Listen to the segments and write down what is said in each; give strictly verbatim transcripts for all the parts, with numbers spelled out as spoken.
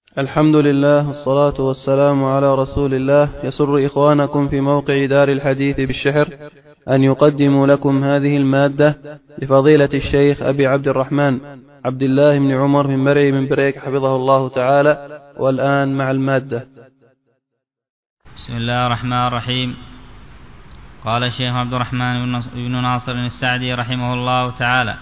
الحمد لله والصلاة والسلام على رسول الله. يسر إخوانكم في موقع دار الحديث بالشحر أن يقدموا لكم هذه المادة لفضيلة الشيخ أبي عبد الرحمن عبد الله بن عمر بن مرعي بن بريك حفظه الله تعالى. والآن مع المادة. بسم الله الرحمن الرحيم. قال الشيخ عبد الرحمن بن ناصر السعدي رحمه الله تعالى: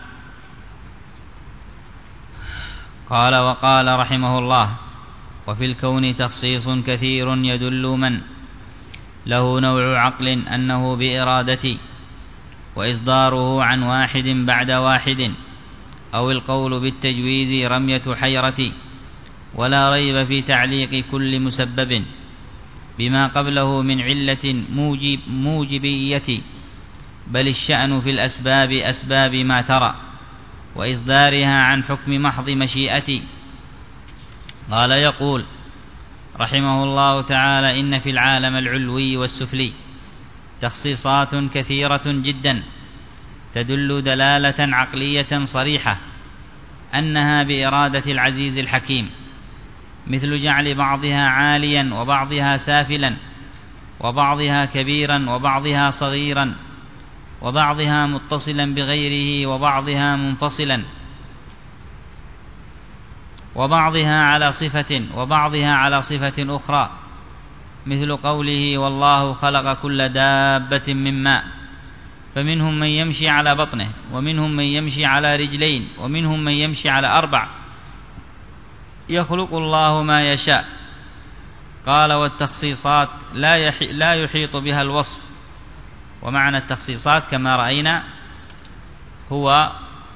قال وقال رحمه الله: وفي الكون تخصيص كثير يدل من له نوع عقل أنه بإرادتي، وإصداره عن واحد بعد واحد، أو القول بالتجويز رمية حيرتي، ولا ريب في تعليق كل مسبب بما قبله من علة موجب موجبية، بل الشأن في الأسباب أسباب ما ترى، وإصدارها عن حكم محض مشيئتي. قال يقول رحمه الله تعالى: إن في العالم العلوي والسفلي تخصيصات كثيرة جدا تدل دلالة عقلية صريحة أنها بإرادة العزيز الحكيم، مثل جعل بعضها عاليا وبعضها سافلا، وبعضها كبيرا وبعضها صغيرا، وبعضها متصلا بغيره وبعضها منفصلا، وبعضها على صفة وبعضها على صفة أخرى، مثل قوله: والله خلق كل دابة من ماء، فمنهم من يمشي على بطنه، ومنهم من يمشي على رجلين، ومنهم من يمشي على أربع، يخلق الله ما يشاء. قال: والتخصيصات لا يحيط بها الوصف. ومعنى التخصيصات كما رأينا هو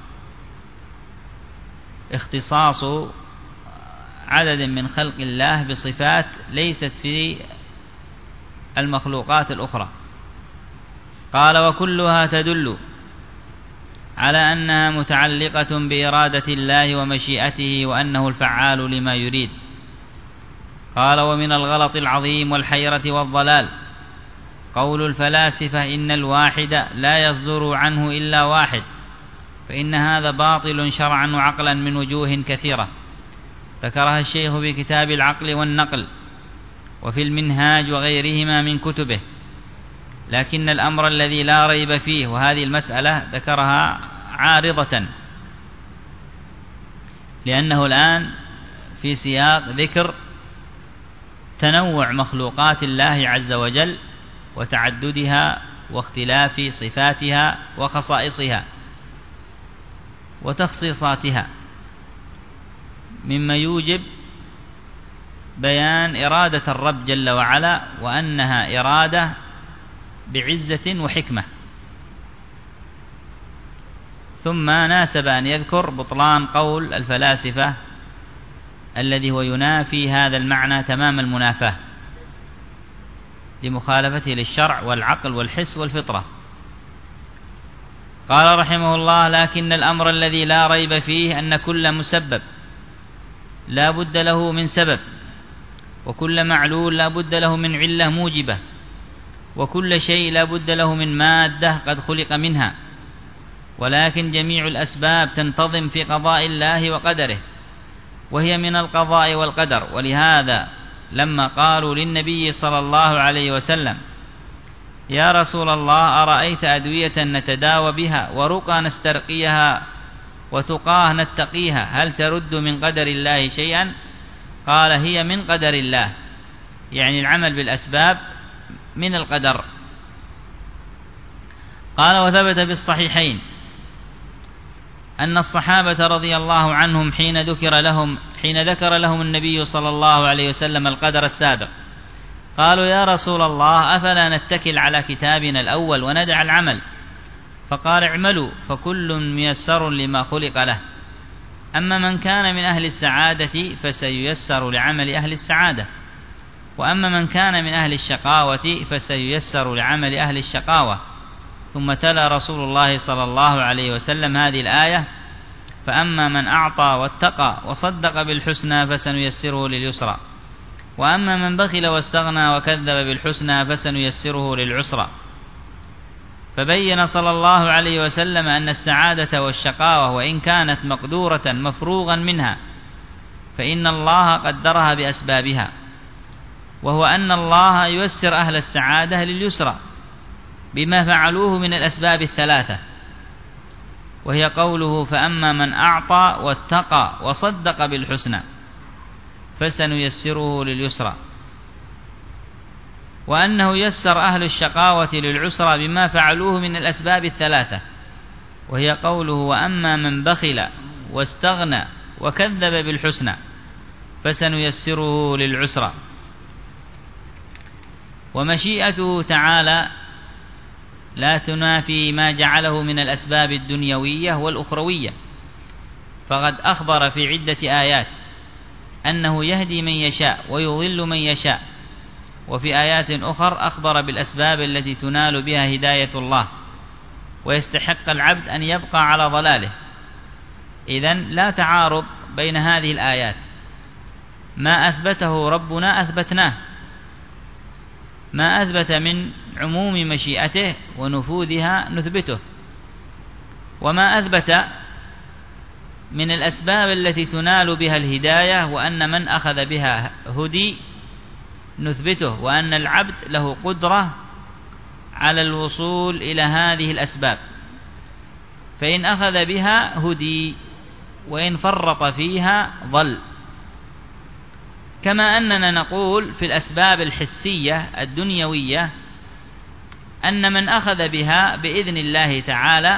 اختصاص عدد من خلق الله بصفات ليست في المخلوقات الأخرى. قال: وكلها تدل على أنها متعلقة بإرادة الله ومشيئته، وأنه الفعال لما يريد. قال: ومن الغلط العظيم والحيرة والضلال قول الفلاسفة إن الواحد لا يصدر عنه إلا واحد، فإن هذا باطل شرعا وعقلا من وجوه كثيرة ذكرها الشيخ في كتاب العقل والنقل وفي المنهاج وغيرهما من كتبه. لكن الأمر الذي لا ريب فيه، وهذه المسألة ذكرها عارضة، لأنه الآن في سياق ذكر تنوع مخلوقات الله عز وجل وتعددها واختلاف صفاتها وخصائصها وتخصيصاتها، مما يوجب بيان إرادة الرب جل وعلا، وأنها إرادة بعزة وحكمة. ثم ناسب أن يذكر بطلان قول الفلاسفة الذي هو ينافي هذا المعنى تمام المنافاة لمخالفته للشرع والعقل والحس والفطرة. قال رحمه الله: لكن الأمر الذي لا ريب فيه أن كل مسبب لا بد له من سبب، وكل معلول لا بد له من علة موجبة، وكل شيء لا بد له من مادة قد خلق منها، ولكن جميع الأسباب تنتظم في قضاء الله وقدره، وهي من القضاء والقدر. ولهذا لما قالوا للنبي صلى الله عليه وسلم: يا رسول الله، أرأيت أدوية نتداوى بها، ورقى نسترقيها، وتقاه نتقيها، هل ترد من قدر الله شيئا؟ قال: هي من قدر الله، يعني العمل بالأسباب من القدر. قال: وثبت بالصحيحين أن الصحابة رضي الله عنهم حين ذكر لهم حين ذكر لهم النبي صلى الله عليه وسلم القدر السابق، قالوا: يا رسول الله، أفلا نتكل على كتابنا الأول وندع العمل؟ فقال: اعملوا فكل ميسر لما خلق له، أما من كان من أهل السعادة فسييسر لعمل أهل السعادة، وأما من كان من أهل الشقاوة فسييسر لعمل أهل الشقاوة. ثم تلا رسول الله صلى الله عليه وسلم هذه الآية: فأما من أعطى واتقى وصدق بالحسنى فسنيسره لليسرى، وأما من بخل واستغنى وكذب بالحسنى فسنيسره للعسرى. فبين صلى الله عليه وسلم أن السعادة والشقاوة وإن كانت مقدورة مفروغا منها فإن الله قدرها بأسبابها، وهو أن الله ييسر أهل السعادة لليسرى بما فعلوه من الأسباب الثلاثة، وهي قوله: فأما من أعطى واتقى وصدق بالحسنى فسنيسره لليسرى، وأنه يسر أهل الشقاوة للعسرى بما فعلوه من الأسباب الثلاثة، وهي قوله: وأما من بخل واستغنى وكذب بالحسنى فسنيسره للعسرى. ومشيئته تعالى لا تنافي ما جعله من الأسباب الدنيوية والأخروية، فقد أخبر في عدة آيات أنه يهدي من يشاء ويضل من يشاء، وفي آيات أخر أخبر بالأسباب التي تنال بها هداية الله ويستحق العبد أن يبقى على ضلاله. إذن لا تعارض بين هذه الآيات، ما أثبته ربنا أثبتناه، ما أثبت من عموم مشيئته ونفوذها نثبته، وما أثبت من الأسباب التي تنال بها الهداية وأن من أخذ بها هدي نثبته، وأن العبد له قدرة على الوصول إلى هذه الأسباب، فإن أخذ بها هدي وإن فرط فيها ضل. كما أننا نقول في الأسباب الحسية الدنيوية أن من أخذ بها بإذن الله تعالى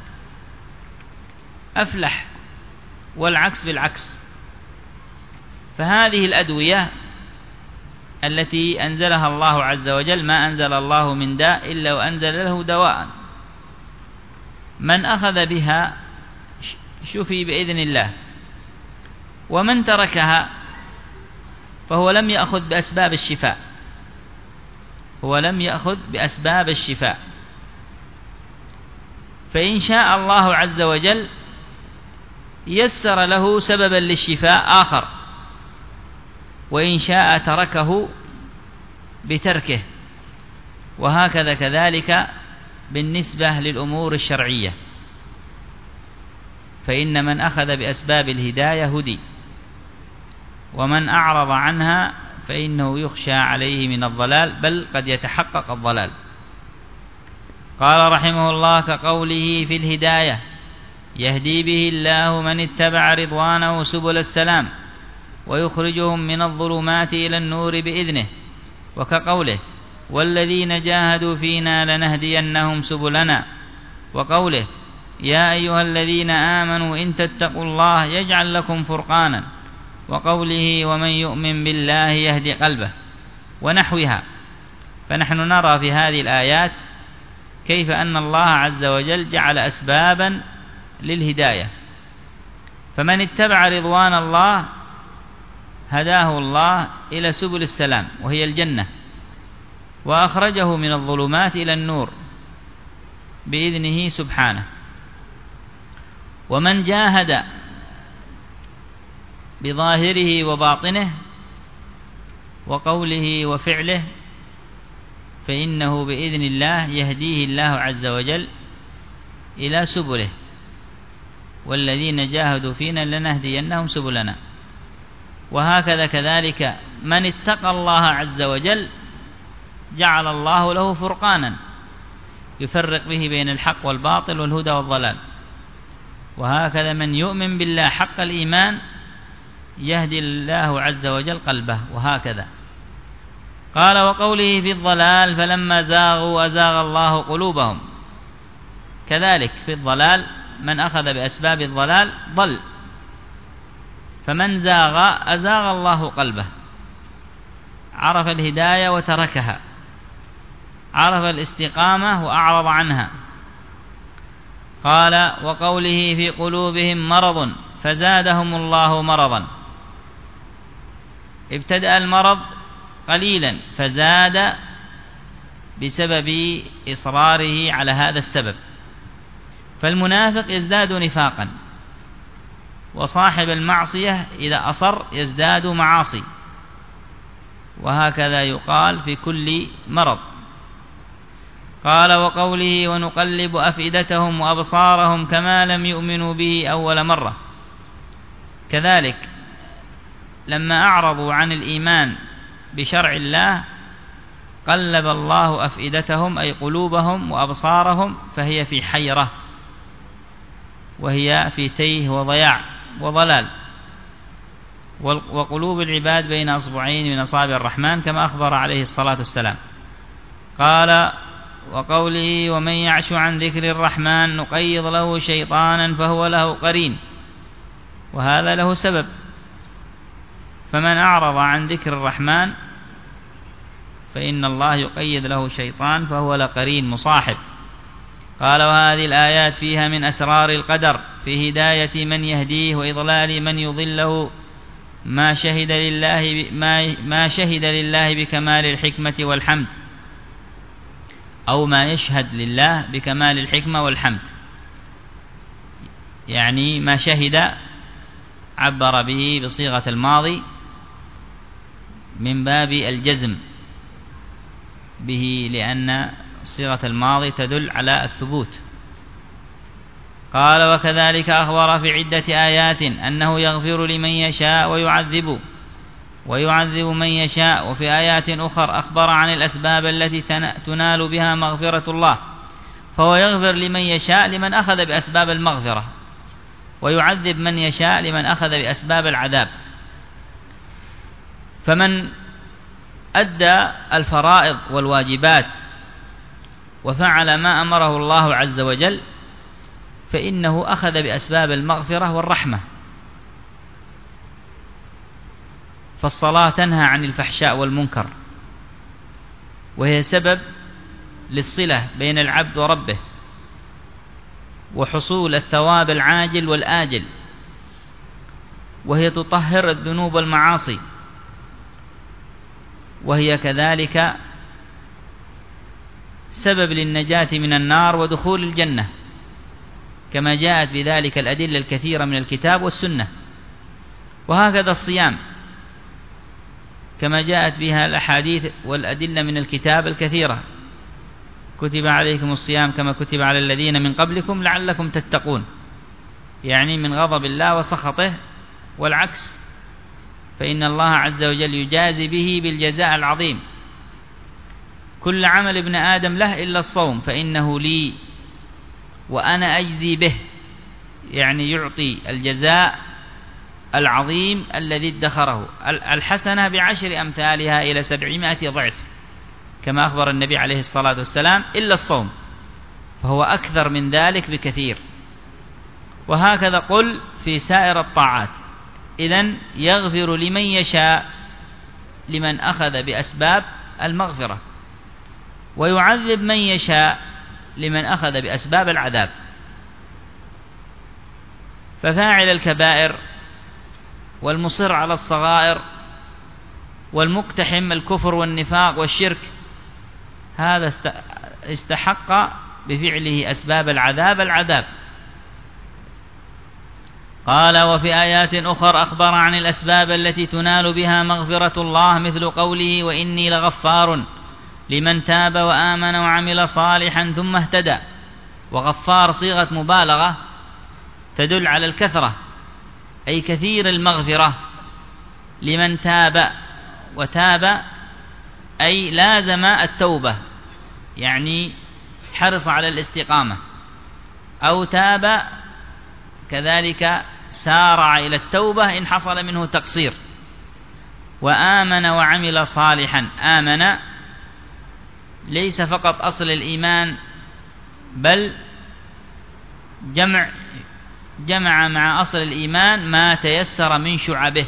أفلح، والعكس بالعكس. فهذه الأدوية التي أنزلها الله عز وجل، ما أنزل الله من داء إلا وأنزل له دواء، من أخذ بها شفي بإذن الله، ومن تركها فهو لم يأخذ بأسباب الشفاء، هو لم يأخذ بأسباب الشفاء. فإن شاء الله عز وجل يسر له سببا للشفاء آخر، وإن شاء تركه بتركه، وهكذا كذلك بالنسبة للأمور الشرعية، فإن من أخذ بأسباب الهداية هدي، ومن أعرض عنها فإنه يخشى عليه من الضلال، بل قد يتحقق الضلال. قال رحمه الله: كقوله في الهداية: يهدي به الله من اتبع رضوانه سبل السلام ويخرجهم من الظلمات إلى النور بإذنه. وكقوله: والذين جاهدوا فينا لنهدينهم سبلنا. وقوله: يا أيها الذين آمنوا إن تتقوا الله يجعل لكم فرقانا. وقوله: ومن يؤمن بالله يهدي قلبه، ونحوها. فنحن نرى في هذه الآيات كيف أن الله عز وجل جعل أسبابا للهداية، فمن اتبع رضوان الله هداه الله إلى سبل السلام وهي الجنة، وأخرجه من الظلمات إلى النور بإذنه سبحانه. ومن جاهد بظاهره وباطنه وقوله وفعله فإنه بإذن الله يهديه الله عز وجل إلى سبله. والذين جاهدوا فينا لنهدينهم سبلنا. وهكذا كذلك من اتقى الله عز وجل جعل الله له فرقانا يفرق به بين الحق والباطل والهدى والضلال. وهكذا من يؤمن بالله حق الإيمان يهدي الله عز وجل قلبه. وهكذا قال: وقوله في الضلال فلما زاغوا أزاغ الله قلوبهم. كذلك في الضلال من أخذ بأسباب الضلال ضل، فمن زاغ أزاغ الله قلبه، عرف الهداية وتركها، عرف الاستقامة وأعرض عنها. قال: وقوله في قلوبهم مرض فزادهم الله مرضا. ابتدأ المرض قليلا فزاد بسبب إصراره على هذا السبب. فالمنافق يزداد نفاقا، وصاحب المعصية إذا أصر يزداد معاصي، وهكذا يقال في كل مرض. قال: وقوله ونقلب أفئدتهم وأبصارهم كما لم يؤمنوا به أول مرة. كذلك لما أعرضوا عن الإيمان بشرع الله قلب الله أفئدتهم أي قلوبهم وأبصارهم، فهي في حيرة وهي في تيه وضياع وضلال. وقلوب العباد بين أصبعين من أصابع الرحمن كما أخبر عليه الصلاة والسلام. قال وقوله ومن يعش عن ذكر الرحمن نقيض له شيطانا فهو له قرين، وهذا له سبب، فمن أعرض عن ذكر الرحمن فإن الله يقيد له شيطان فهو لقرين مصاحب. قال وهذه الآيات فيها من أسرار القدر في هداية من يهديه وإضلال من يضله، ما شهد لله ما, ما شهد لله بكمال الحكمة والحمد، أو ما يشهد لله بكمال الحكمة والحمد، يعني ما شهد عبر به بصيغة الماضي من باب الجزم به، لأن صيغة الماضي تدل على الثبوت. قال وكذلك أخبر في عدة آيات أنه يغفر لمن يشاء ويعذب ويعذب من يشاء، وفي آيات أخرى أخبر عن الأسباب التي تنال بها مغفرة الله، فهو يغفر لمن يشاء لمن أخذ بأسباب المغفرة، ويعذب من يشاء لمن أخذ بأسباب العذاب. فمن أدى الفرائض والواجبات وفعل ما أمره الله عز وجل فإنه أخذ بأسباب المغفرة والرحمة. فالصلاة تنهى عن الفحشاء والمنكر، وهي سبب للصلة بين العبد وربه وحصول الثواب العاجل والآجل، وهي تطهر الذنوب والمعاصي، وهي كذلك سبب للنجاة من النار ودخول الجنة، كما جاءت بذلك الأدلة الكثيرة من الكتاب والسنة. وهكذا الصيام كما جاءت بها الأحاديث والأدلة من الكتاب الكثيرة، كتب عليكم الصيام كما كتب على الذين من قبلكم لعلكم تتقون، يعني من غضب الله وسخطه، والعكس فإن الله عز وجل يجازي به بالجزاء العظيم. كل عمل ابن آدم له إلا الصوم فإنه لي وأنا أجزي به، يعني يعطي الجزاء العظيم الذي ادخره، الحسنة بعشر أمثالها إلى سبعمائة ضعف، كما أخبر النبي عليه الصلاة والسلام، إلا الصوم فهو أكثر من ذلك بكثير. وهكذا قل في سائر الطاعات. إذن يغفر لمن يشاء لمن أخذ بأسباب المغفرة، ويعذب من يشاء لمن أخذ بأسباب العذاب. ففاعل الكبائر والمصر على الصغائر والمقتحم الكفر والنفاق والشرك، هذا استحق بفعله أسباب العذاب العذاب. قال وفي آيات أخرى أخبر عن الأسباب التي تنال بها مغفرة الله، مثل قوله وإني لغفار لمن تاب وآمن وعمل صالحا ثم اهتدى. وغفار صيغة مبالغة تدل على الكثرة، أي كثير المغفرة لمن تاب، وتاب أي لازم التوبة، يعني حرص على الاستقامة، أو تاب كذلك سارع إلى التوبة إن حصل منه تقصير. وآمن وعمل صالحا، آمن ليس فقط أصل الإيمان بل جمع جمع مع أصل الإيمان ما تيسر من شعبه،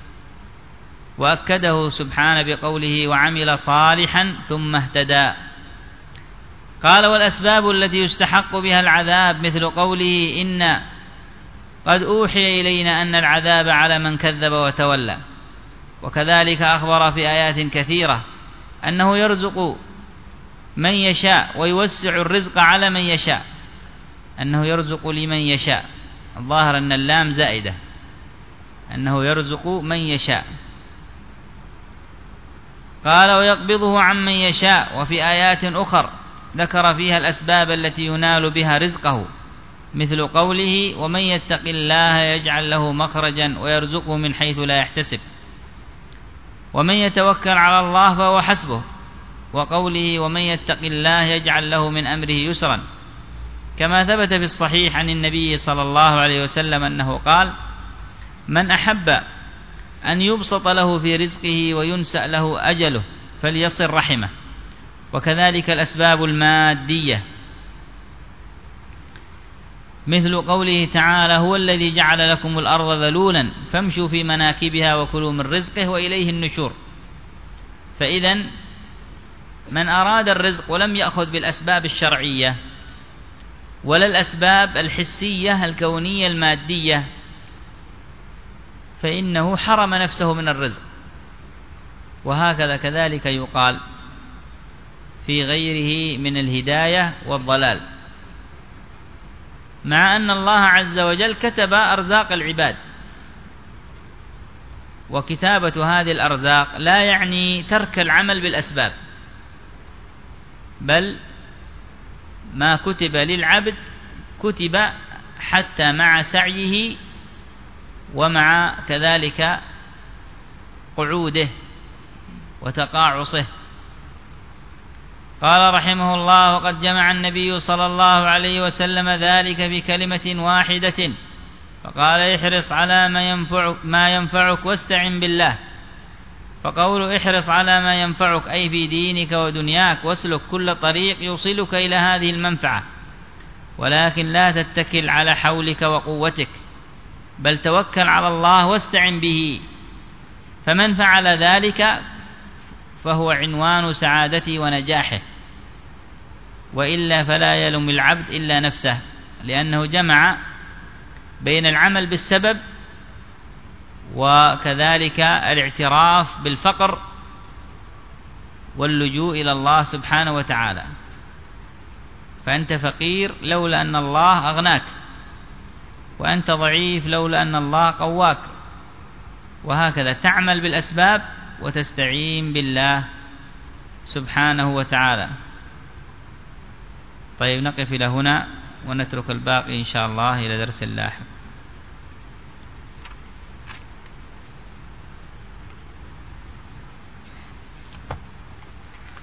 وأكده سبحانه بقوله وعمل صالحا ثم اهتدى. قال والأسباب التي يستحق بها العذاب، مثل قوله إن قد أوحي إلينا أن العذاب على من كذب وتولى. وكذلك أخبر في آيات كثيرة أنه يرزق من يشاء ويوسع الرزق على من يشاء، أنه يرزق لمن يشاء، الظاهر أن اللام زائدة، أنه يرزق من يشاء. قال ويقبضه عمن يشاء. وفي آيات أخر ذكر فيها الأسباب التي ينال بها رزقه، مثل قوله ومن يتق الله يجعل له مخرجا ويرزقه من حيث لا يحتسب. ومن يتوكل على الله فهو حسبه، وقوله ومن يتق الله يجعل له من أمره يسرا، كما ثبت في الصحيح عن النبي صلى الله عليه وسلم أنه قال: من أحب أن يبسط له في رزقه وينسأ له أجله فليصل رحمه. وكذلك الأسباب المادية، مثل قوله تعالى: هو الذي جعل لكم الأرض ذلولا فامشوا في مناكبها وكلوا من رزقه وإليه النشور. فإذا من أراد الرزق ولم يأخذ بالأسباب الشرعية ولا الأسباب الحسية الكونية المادية فإنه حرم نفسه من الرزق. وهكذا كذلك يقال في غيره من الهداية والضلال، مع أن الله عز وجل كتب أرزاق العباد، وكتابة هذه الأرزاق لا يعني ترك العمل بالأسباب، بل ما كتب للعبد كتب حتى مع سعيه ومع كذلك قعوده وتقاعصه. قال رحمه الله: وقد جمع النبي صلى الله عليه وسلم ذلك في كلمة واحدة، فقال: احرص على ما ينفعك, ما ينفعك واستعن بالله. فقول احرص على ما ينفعك أي في دينك ودنياك، واسلك كل طريق يوصلك إلى هذه المنفعة، ولكن لا تتكل على حولك وقوتك، بل توكل على الله واستعن به. فمن فعل ذلك فهو عنوان سعادته ونجاحه، وإلا فلا يلوم العبد إلا نفسه، لأنه جمع بين العمل بالسبب وكذلك الاعتراف بالفقر واللجوء إلى الله سبحانه وتعالى. فأنت فقير لولا أن الله أغناك، وأنت ضعيف لولا أن الله قواك، وهكذا تعمل بالأسباب وتستعين بالله سبحانه وتعالى. طيب، نقف إلى هنا ونترك الباقي إن شاء الله إلى درس لاحق.